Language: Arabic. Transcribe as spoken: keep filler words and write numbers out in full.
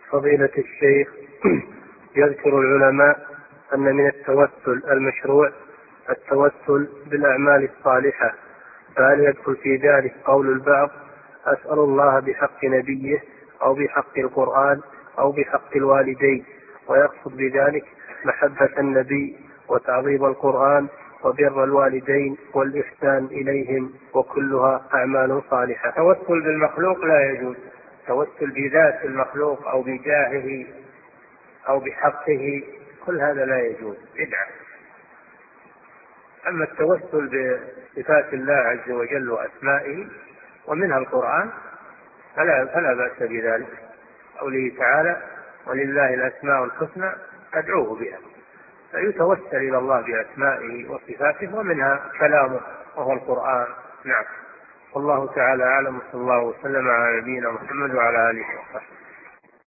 فضيلة الشيخ، يذكر العلماء أن من التوسل المشروع التوسل بالأعمال الصالحة، فهل يدخل في ذلك قول البعض أسأل الله بحق نبيه أو بحق القرآن أو بحق الوالدين، ويقصد بذلك محبة النبي وتعظيم القرآن وبر الوالدين والإحسان إليهم، وكلها أعمال صالحة؟ التوسل بالمخلوق لا يجوز، التوسل بذات المخلوق أو بجاهه أو بحقه كل هذا لا يجوز، بدعة. أما التوسل بصفات الله عز وجل وأسمائه ومنها القرآن فلا, فلا بأس بذلك. قوله تعالى ولله الأسماء الحسنى فادعوه بها، فيتوسل إلى الله بأسمائه وصفاته ومنها كلامه وهو القرآن. نعم، والله تعالى أعلم، صلى الله وسلم على نبينا محمد وعلى آله وصحبه.